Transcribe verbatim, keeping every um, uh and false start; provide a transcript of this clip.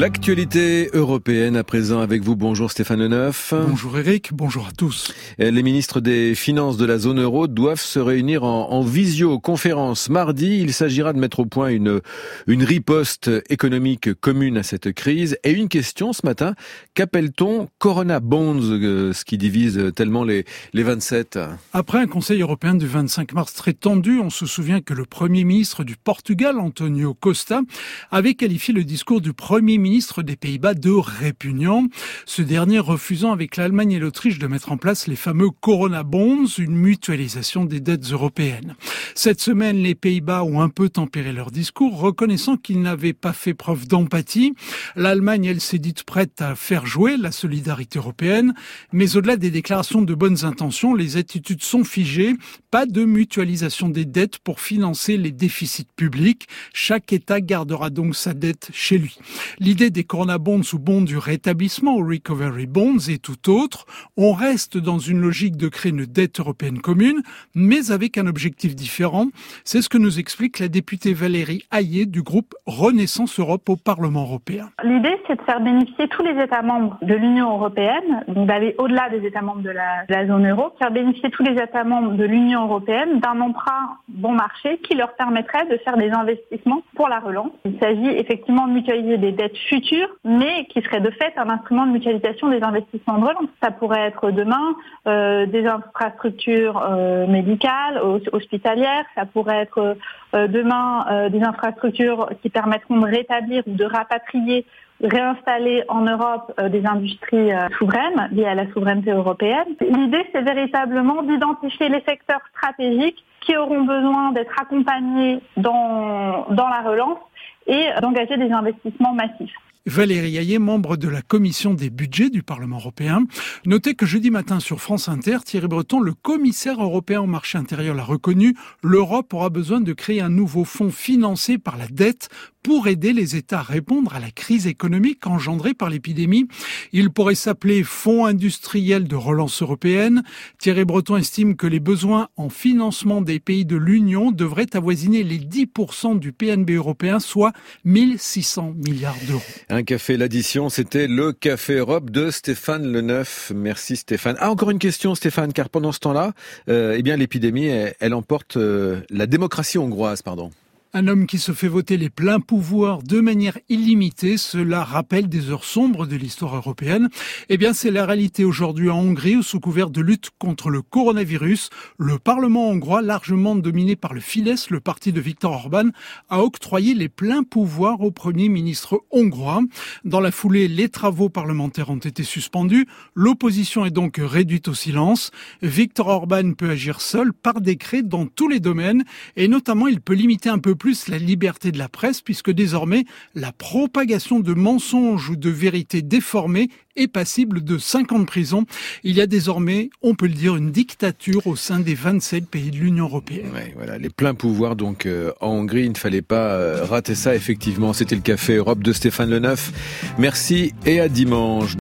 L'actualité européenne à présent avec vous. Bonjour Stéphane Le Neuf. Bonjour Eric, bonjour à tous. Les ministres des Finances de la zone euro doivent se réunir en, en visioconférence mardi. Il s'agira de mettre au point une, une riposte économique commune à cette crise. Et une question ce matin, qu'appelle-t-on Corona Bonds, ce qui divise tellement les, les vingt-sept? Après un conseil européen du vingt-cinq mars très tendu, on se souvient que le Premier ministre du Portugal, António Costa, avait qualifié le discours du Premier ministre des Pays-Bas de répugnant, ce dernier refusant avec l'Allemagne et l'Autriche de mettre en place les fameux Corona Bonds, une mutualisation des dettes européennes. Cette semaine, les Pays-Bas ont un peu tempéré leur discours, reconnaissant qu'ils n'avaient pas fait preuve d'empathie. L'Allemagne, elle, s'est dite prête à faire jouer la solidarité européenne, mais au-delà des déclarations de bonnes intentions, les attitudes sont figées. Pas de mutualisation des dettes pour financer les déficits publics. Chaque État gardera donc sa dette chez lui. L'idée des Corona Bonds ou bonds du rétablissement ou Recovery Bonds est tout autre. On reste dans une logique de créer une dette européenne commune, mais avec un objectif différent. C'est ce que nous explique la députée Valérie Hayé du groupe Renaissance Europe au Parlement européen. L'idée, c'est de faire bénéficier tous les États membres de l'Union européenne, donc d'aller au-delà des États membres de la, de la zone euro, faire bénéficier tous les États membres de l'Union européenne d'un emprunt bon marché qui leur permettrait de faire des investissements pour la relance. Il s'agit effectivement de mutualiser des dettes futures, mais qui serait de fait un instrument de mutualisation des investissements de relance. Ça pourrait être demain euh, des infrastructures euh, médicales, hospitalières, ça pourrait être euh, demain euh, des infrastructures qui permettront de rétablir ou de rapatrier, réinstaller en Europe euh, des industries euh, souveraines liées à la souveraineté européenne. L'idée, c'est véritablement d'identifier les secteurs stratégiques qui auront besoin d'être accompagnés dans, dans la relance et d'engager des investissements massifs. Valérie Hayé, membre de la commission des budgets du Parlement européen. Notez que jeudi matin sur France Inter, Thierry Breton, le commissaire européen au marché intérieur, l'a reconnu. L'Europe aura besoin de créer un nouveau fonds financé par la dette pour aider les États à répondre à la crise économique engendrée par l'épidémie. Il pourrait s'appeler Fonds industriel de relance européenne. Thierry Breton estime que les besoins en financement des pays de l'Union devraient avoisiner les dix pour cent du P N B européen, soit mille six cents milliards d'euros. Un café, l'addition, c'était le Café Europe de Stéphane Le Neuf. Merci Stéphane. Ah, encore une question Stéphane, car pendant ce temps-là, euh, eh bien l'épidémie, elle, elle emporte euh, la démocratie hongroise, pardon. Un homme qui se fait voter les pleins pouvoirs de manière illimitée, cela rappelle des heures sombres de l'histoire européenne. Eh bien, c'est la réalité aujourd'hui en Hongrie, où sous couvert de lutte contre le coronavirus, le Parlement hongrois, largement dominé par le Fidesz, le parti de Viktor Orban, a octroyé les pleins pouvoirs au Premier ministre hongrois. Dans la foulée, les travaux parlementaires ont été suspendus. L'opposition est donc réduite au silence. Viktor Orban peut agir seul par décret dans tous les domaines, et notamment il peut limiter un peu plus plus la liberté de la presse, puisque désormais, la propagation de mensonges ou de vérités déformées est passible de cinq ans de prison. Il y a désormais, on peut le dire, une dictature au sein des vingt-sept pays de l'Union européenne. Ouais, voilà, les pleins pouvoirs donc euh, en Hongrie, il ne fallait pas euh, rater ça effectivement. C'était le Café Europe de Stéphane Le Neuf. Merci et à dimanche.